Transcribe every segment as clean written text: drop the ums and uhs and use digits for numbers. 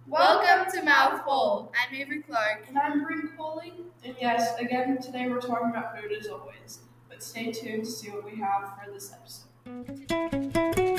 Welcome to Mouthful. I'm Avery Clark. And I'm Bryn Coley. And yes, again, today we're talking about food as always. But stay tuned to see what we have for this episode.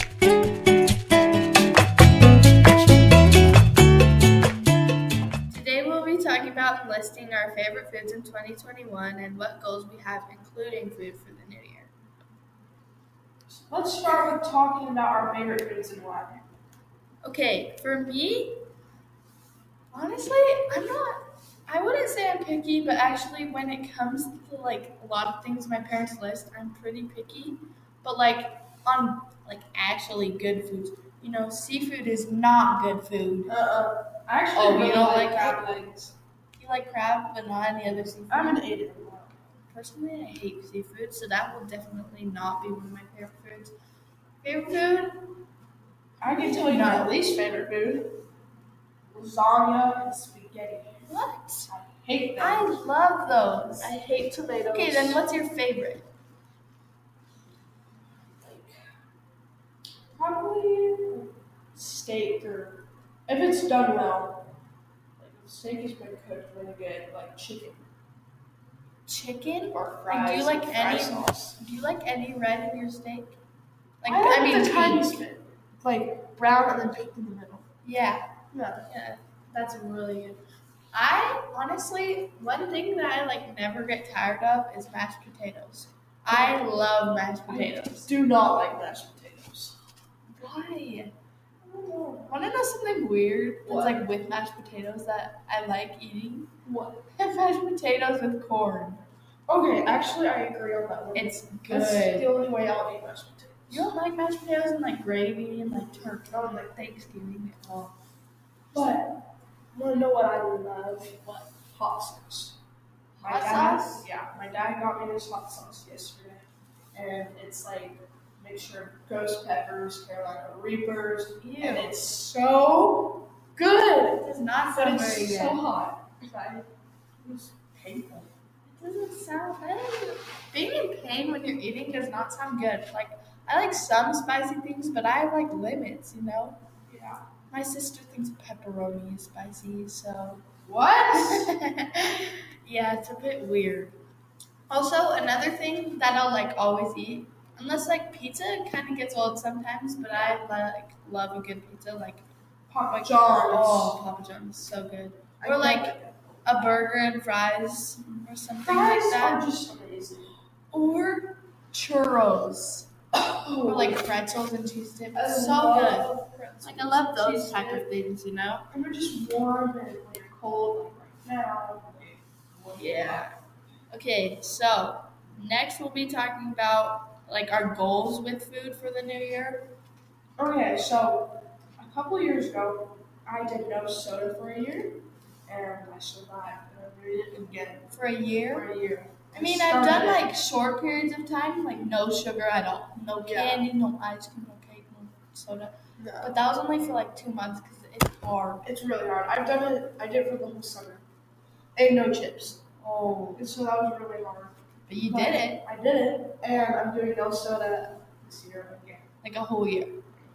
Today we'll be talking about listing our favorite foods in 2021 and what goals we have, including food for the new year. So let's start with talking about our favorite foods and why. Okay, for me, honestly, I wouldn't say I'm picky, but actually when it comes to like a lot of things my parents list, I'm pretty picky. But like on like actually good foods, seafood is not good food. I actually really you don't like like crab legs. You like crab, but not any other seafood. I haven't ate it in a while. Personally, I hate seafood, so that will definitely not be one of my favorite foods. Favorite food? I can tell you my least favorite food. Lasagna and spaghetti. What? I hate them. I love those. I hate tomatoes. Okay, then what's your favorite? Probably steak, or if it's done well. Like if steak has been cooked really good, like chicken Chicken? or fries. Like, do you like fry any? sauce? Do you like any red in your steak? I mean, the tiniest pink. bit, like brown and then pink in the middle. Yeah, Yeah. that's really good. I honestly, one thing that I like never get tired of is mashed potatoes. I love mashed potatoes. I do not like mashed potatoes. Why? Want to know something weird? What? That's like with mashed potatoes that I like eating. What? Mashed potatoes with corn. Okay, actually, I agree on that one. It's good. That's the only way I'll eat mashed potatoes. You don't like mashed potatoes and like gravy and like turkey on like Thanksgiving at all. But want to know what I love? What? Hot sauce. Sauce? Yeah, my dad got me this hot sauce yesterday, and it's like mixture of ghost peppers, Carolina Reapers, Ew. and it's so good. It does not But sound it's very so good. hot. It was painful. It doesn't sound. Being in pain when you're eating does not sound good. Like I like some spicy things, but I have like limits. Yeah. My sister thinks pepperoni is spicy, so. What? Yeah, it's a bit weird. Also, another thing that I'll like always eat, unless like pizza kind of gets old sometimes, but I love a good pizza, like Papa John's. oh, Papa John's, so good. Or like a burger and fries or something fries like that. are just amazing. Or churros. Or like pretzels and cheese dips. It's so good. Like I love those cheese type dip. of things, And they're just warm, and when you're cold, like right now. Yeah. Okay, so next we'll be talking about like our goals with food for the new year. Okay, so a couple years ago, I did no soda for a year, and I survived. And I did it again For a year? for a year. I mean, I've done like short periods of time, like no sugar at all. No Yeah. candy, no ice cream, no cake, no soda. No. But that was only for like 2 months because it's hard. It's really hard. I did it for the whole summer. And no chips. Oh. And so that was really hard. But you did it. I did it, and I'm doing no soda this year again. Like a whole year.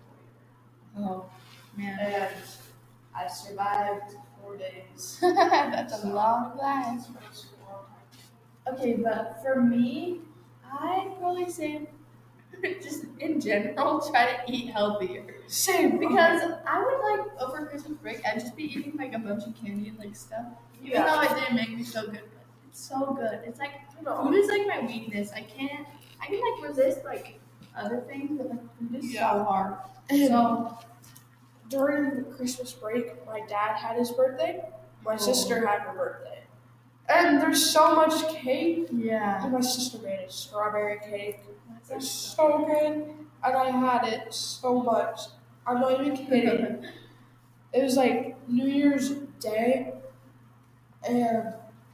Oh, man. And I survived 4 days. That's a long time. That's a long time. Okay, but for me, I'd probably say just in general try to eat healthier. Same. Because I would like over Christmas break, I'd just be eating like a bunch of candy and like stuff. Even though it didn't make me so good, but it's so good. It's like food is like my weakness. I can like resist like other things, but like food is so hard. So During the Christmas break, my dad had his birthday. My sister had her birthday. And there's so much cake. yeah, And my sister made a strawberry cake. It's so good. And I had it so much. I'm not even kidding. It was like New Year's Day. And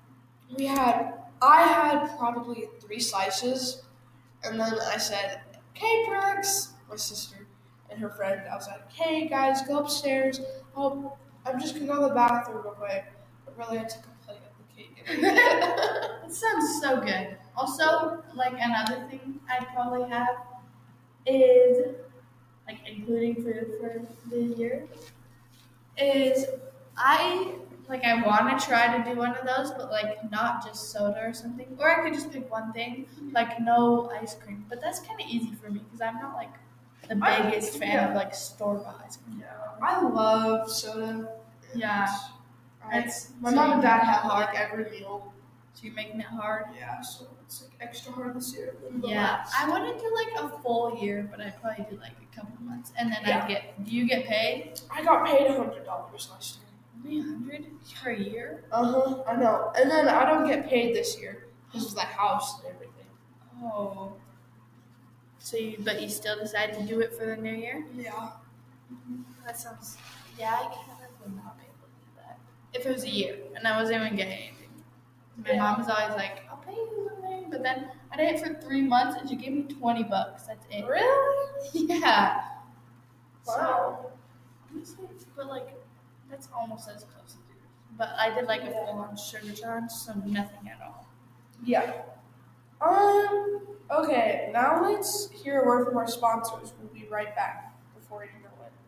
I had probably 3 slices. And then I said, "Okay, Brooks," my sister and her friend. I was like, "Hey guys, go upstairs. Oh, I'm just gonna go to the bathroom real quick." But really, I took a plate of the cake and ate it. It sounds so good. Also, like another thing I'd probably have is like including food for the year is I want to try to do one of those, but like not just soda or something. Or I could just pick one thing, like no ice cream. But that's kind of easy for me because I'm not like the biggest fan of like store-bought ice cream. Yeah, I love soda. Yeah. My mom and dad have like every meal. So you're making it hard? Yeah, so it's like extra hard this year. Yeah, I wouldn't do like a full year, but I'd probably do like a couple months. And then do you get paid? I got paid $100 last year. Only $100 per year? I know. And then I don't get paid this year because of the house and everything. Oh. But you still decide to do it for the new year? Yeah. That sounds, I kind of would not be able to do that. If it was a year and I wasn't even getting anything. My mom was always like, I'll pay you something. But then I did it for 3 months and she gave me $20. That's it. Really? Yeah. Wow. So, but like, that's almost as close as yours. But I did like a full-on sugar charge, so nothing at all. Yeah. Okay, now let's hear a word from our sponsors. We'll be right back before you know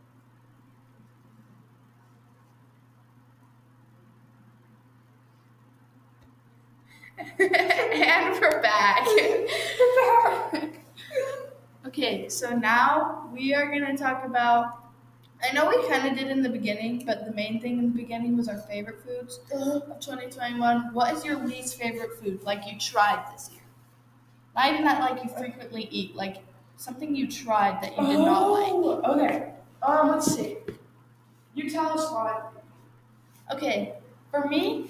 it. And we're back. Okay, so now we are going to talk about, I know we kind of did in the beginning, but the main thing in the beginning was our favorite foods of 2021. What is your least favorite food, like you tried this year? Not even that like you frequently eat, like something you tried that you did not like. Okay. Let's see. You tell us why. Okay, for me,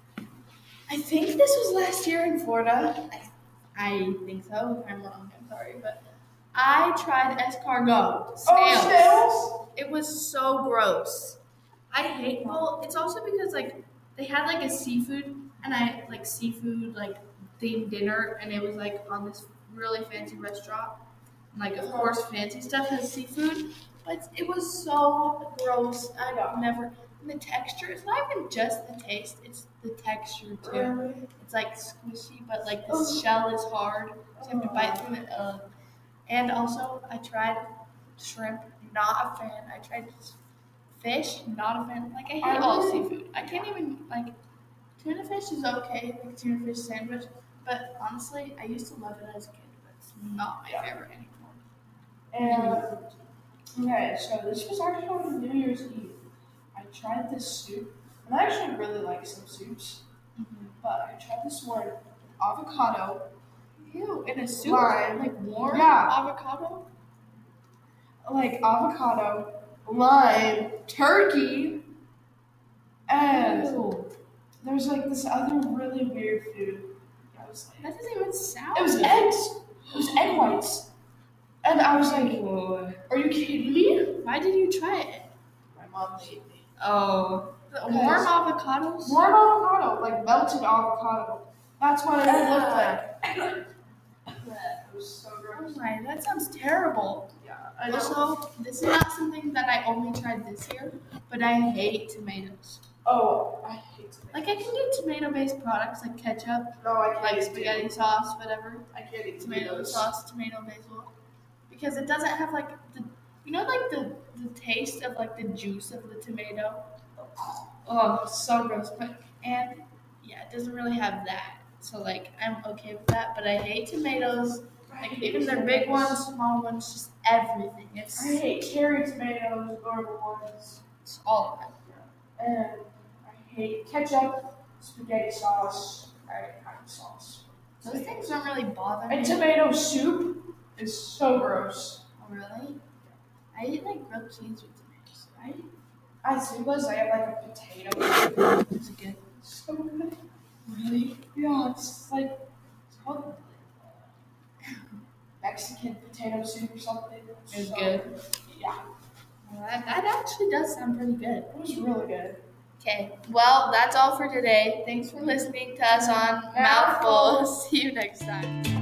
I think this was last year in Florida. I think so. If I'm wrong, I'm sorry, but I tried escargot. Snails? It was so gross. I hate. Well, it's also because like they had like a seafood, and I like seafood like themed dinner, and it was like on this really fancy restaurant. And, like of course, fancy stuff has seafood, but it was so gross. I never. And the texture, it's not even just the taste, it's the texture too. Really? It's like squishy, but like the shell is hard, so you have to bite through it. And also, I tried shrimp, not a fan. I tried fish, not a fan. Like, I hate all seafood. I can't even, like, tuna fish is okay, like tuna fish sandwich, but honestly, I used to love it as a kid, but it's not my favorite anymore. And, okay, so this was actually on New Year's Eve. I tried this soup, and I actually really like some soups, but I tried this one with avocado. Ew, in a soup? Lime. Like warm avocado? Like avocado, lime, turkey, and there was like this other really weird food. I was like, that doesn't even sound It was good. eggs. It was egg whites. And I was like, are you kidding me? Why did you try it? My mom made me. Oh. Warm avocados? Warm avocado, like melted avocado. That's what it looked like. It was so gross. Oh my, that sounds terrible. Yeah, I know. Also, this is not something that I only tried this year, but I hate tomatoes. Oh, I hate tomatoes. Like, I can do tomato-based products like ketchup, No, I can't like eat spaghetti sauce, whatever. I can't eat Tomato tomatoes. sauce, tomato basil. Because it doesn't have like the taste of like the juice of the tomato. Oh, so gross. And it doesn't really have that. So like I'm okay with that, but I hate tomatoes. Like even their big ones, small ones, just everything. I hate cherry tomatoes, normal ones. It's all of them. And I hate ketchup, spaghetti sauce, hot sauce. Those things don't really bother me. And tomato soup is so gross. Oh, really? I eat like grilled cheese with tomatoes, right? I see those. I have like a potato. Is it good? So good. Really? Yeah, it's called Mexican potato soup or something. It's good. Yeah. Well, that actually does sound pretty good. It was really good. Okay, well, that's all for today. Thanks for listening to us on Mouthful. See you next time.